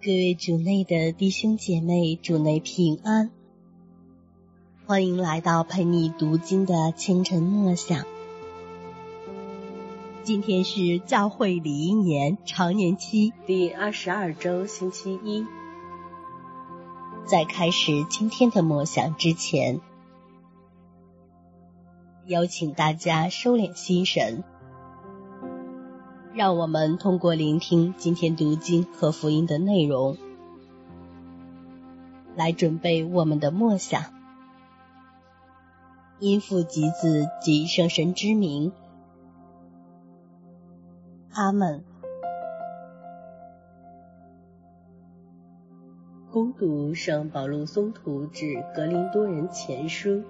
各位主内的弟兄姐妹，主内平安，欢迎来到陪你读经的清晨默想。今天是教会礼仪年常年期第22周星期一。 在开始今天的默想之前，邀请大家收敛心神，让我们通过聆听今天读经和福音的内容，来准备我们的默想。因父及子及圣神之名，阿们。 恭读圣保禄宗徒致格林多人前书。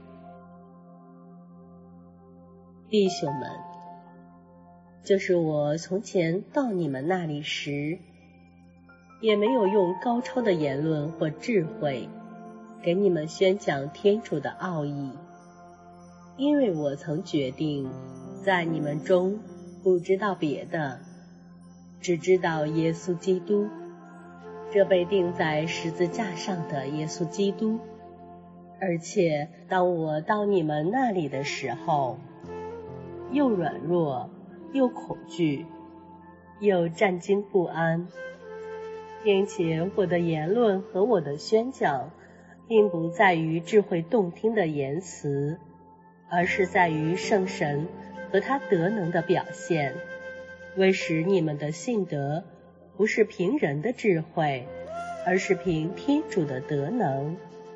弟兄们，就是我从前到你们那里时，也没有用高超的言论或智慧给你们宣讲天主的奥义，因为我曾决定在你们中不知道别的，只知道耶稣基督，这被钉在十字架上的耶稣基督。而且当我到你们那里的时候，又软弱又恐惧，又战惊不安，并且我的言论和我的宣讲，并不在于智慧动听的言辞，而是在于圣神和他德能的表现，为使你们的信德不是凭人的智慧，而是凭天主的德能。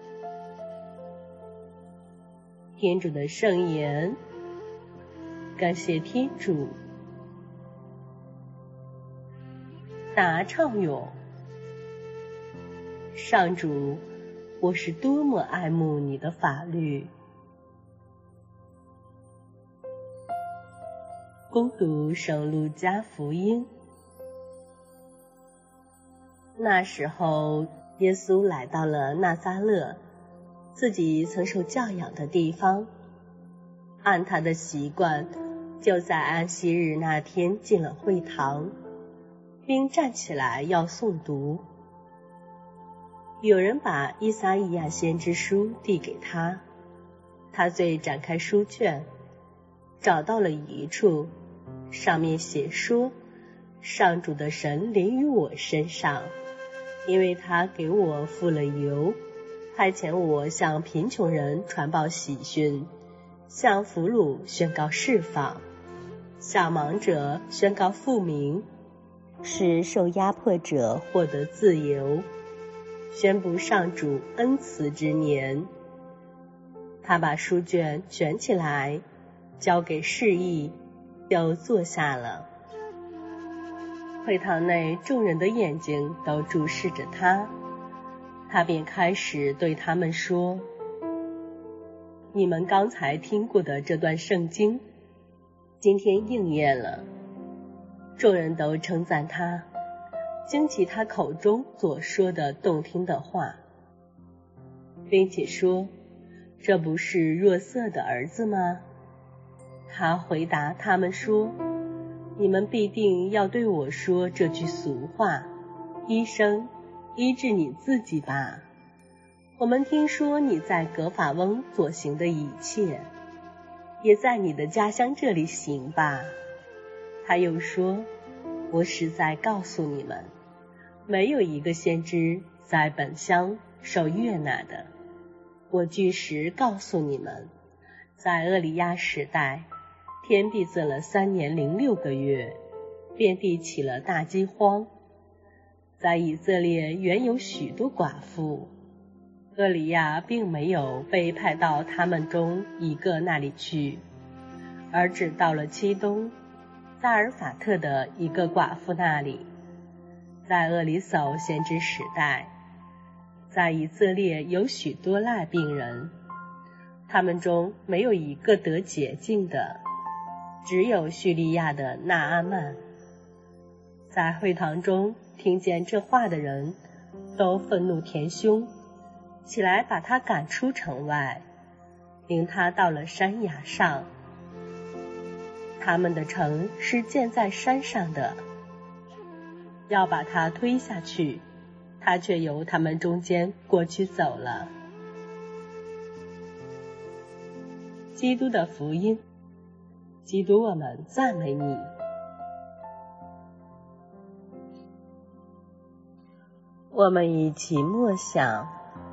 天主的圣言，感谢天主。答唱咏。上主，我是多么爱慕你的法律。恭读圣路加福音。那时候，耶稣来到了纳撒勒，自己曾受教养的地方。按他的习惯，就在安息日那天进了会堂，并站起来要诵读。有人把依撒意亚先知书递给他，他遂展开书卷，找到了一处，上面写说：上主的神临于我身上，因为他给我付了油，派遣我向贫穷人传报喜讯，向俘虏宣告释放，向盲者宣告复明，使受压迫者获得自由，宣布上主恩慈之年。他把书卷卷起来，交给示意，就坐下了。会堂内众人的眼睛都注视着他，他便开始对他们说：你们刚才听过的这段圣经，今天应验了。众人都称赞他，惊奇他口中所说的动听的话，并且说：这不是若瑟的儿子吗？他回答他们说：你们必定要对我说这句俗话：医生，医治你自己吧。我们听说你在葛法翁所行的一切，也在你的家乡这里行吧。他又说：我实在告诉你们，没有一个先知在本乡受悦纳的。我据实告诉你们，在厄里亚时代，天闭塞了3年06个月，遍地起了大饥荒。在以色列原有许多寡妇，厄里亚并没有被派到他们中一个那里去，而只到了期东萨尔法特的一个寡妇那里。在厄里叟先知时代，在以色列有许多癩病人，他们中没有一个得洁净的，只有叙利亚的纳阿曼。在会堂中听见这话的人都愤怒填胸，起来把他赶出城外，领他到了山崖上。他们的城是建在山上的，要把他推下去， 他却由他们中间过去走了。基督的福音，基督，我们赞美你。我们一起默想，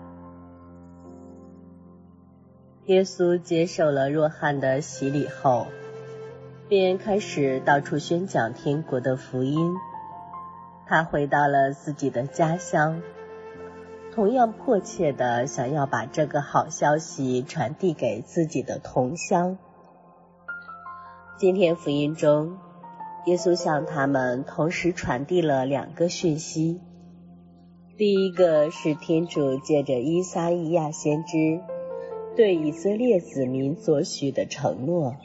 耶稣接受了若翰的洗礼后，便开始到处宣讲天国的福音。他回到了自己的家乡，同样迫切地想要把这个好消息传递给自己的同乡。今天福音中，耶稣向他们同时传递了2个讯息。第一个是天主借着依撒意亚先知对以色列子民所许的承诺。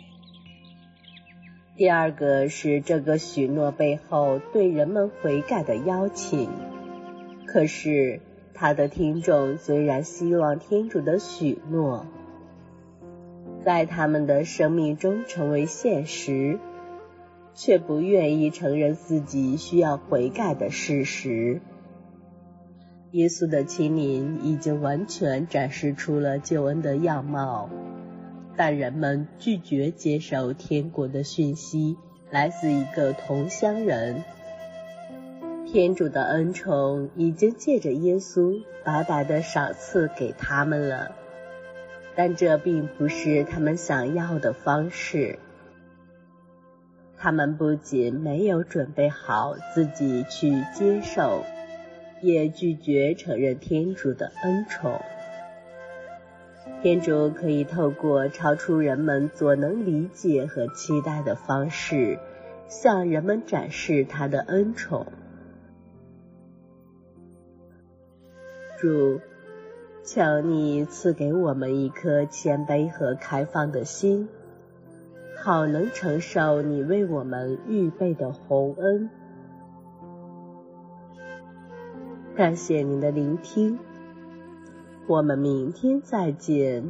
第二个是这个许诺背后对人们悔改的邀请。可是他的听众虽然希望天主的许诺在他们的生命中成为现实，却不愿意承认自己需要悔改的事实。耶稣的亲临已经完全展示出了救恩的样貌，但人们拒绝接受天国的讯息，来自一个同乡人。天主的恩宠已经借着耶稣白白地赏赐给他们了，但这并不是他们想要的方式。他们不仅没有准备好自己去接受，也拒绝承认天主的恩宠。天主可以透过超出人们所能理解和期待的方式，向人们展示他的恩宠。主，求你赐给我们一颗谦卑和开放的心，好能承受你为我们预备的宏恩。感谢您的聆听，我们明天再见。